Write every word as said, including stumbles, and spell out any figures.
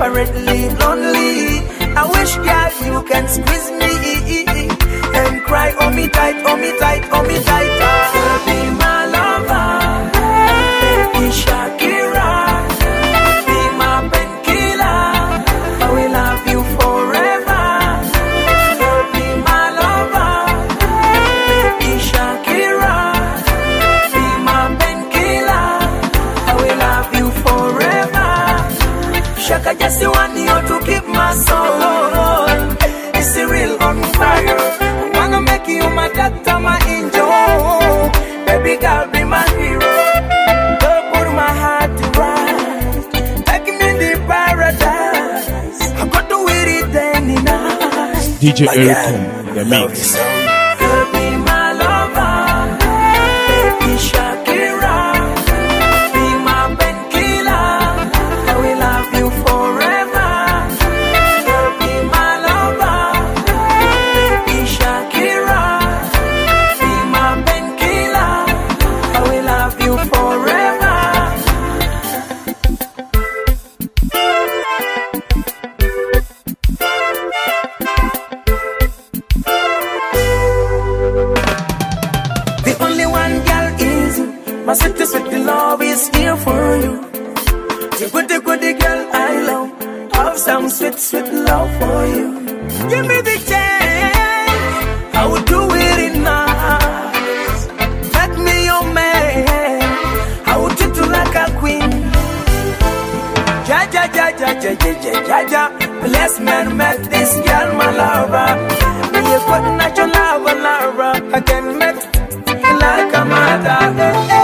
desperately lonely. I wish, girl, you can squeeze me and cry on me tight, on me tight, on me tight. Girl, be my lover, baby Shakira, be my painkiller. I will love you forever. Girl, be my lover, baby Shakira, be my painkiller. I will love you forever. Shaka just want you to keep my soul. It's real on fire. I wanna make you my doctor, my angel. Baby girl, be my hero. Don't put my heart to right. Take me to paradise. I'm gonna do it any night. D J Eric, the mix. Girl, be my lover, baby Shakira, be my painkiller. I will love you forever. Girl, be my lover, baby Shakira, be my painkiller. I will love you forever. The only one girl is my sweetie, sweetie love is here for you. The goody, goody girl I love, have some sweet, sweet love for you. Give me the chance, I will do it enough. Make me your man, I will treat you like a queen. Ja, ja, ja, ja, ja, ja, ja, ja, ja. Bless man, make this girl my lover. Me a good natural lover, lover. I can make like a mother.